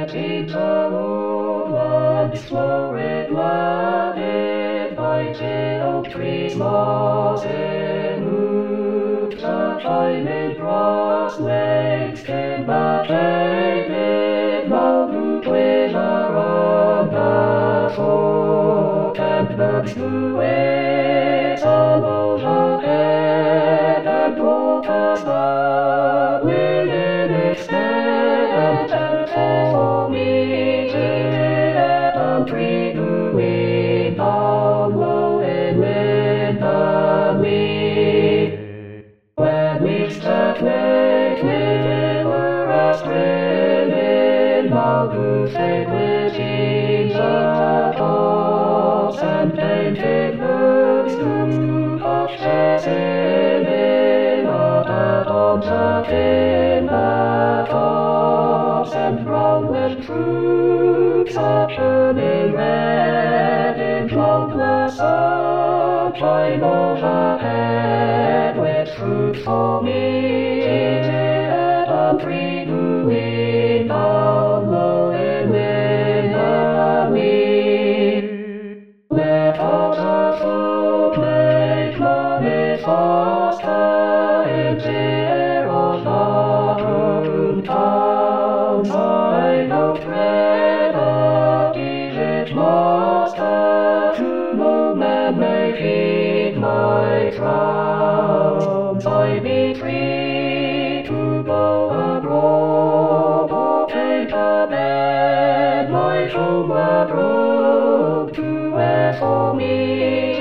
Letting go, love, slow it, love it, biting oak trees, moss and roots, the shining cross legs, timber faded, mountain trees are on the shore, and birds do it, follows ahead, and waters the wind instead, and for me, and tree doing down low and with the wind. When we start lately, we're astray in mountains and glitching the tops, and painted birds to hush in the tops of in the tops, and growling troops are turning red in cloudless sunshine overhead, with troops for me, and tree doing down low and with the wind. Let us also make money faster in the air of the towns. I don't dread of each master, to no man may feed my trouts. I be free to go abroad, or take a bed, my home abroad, to wait for me.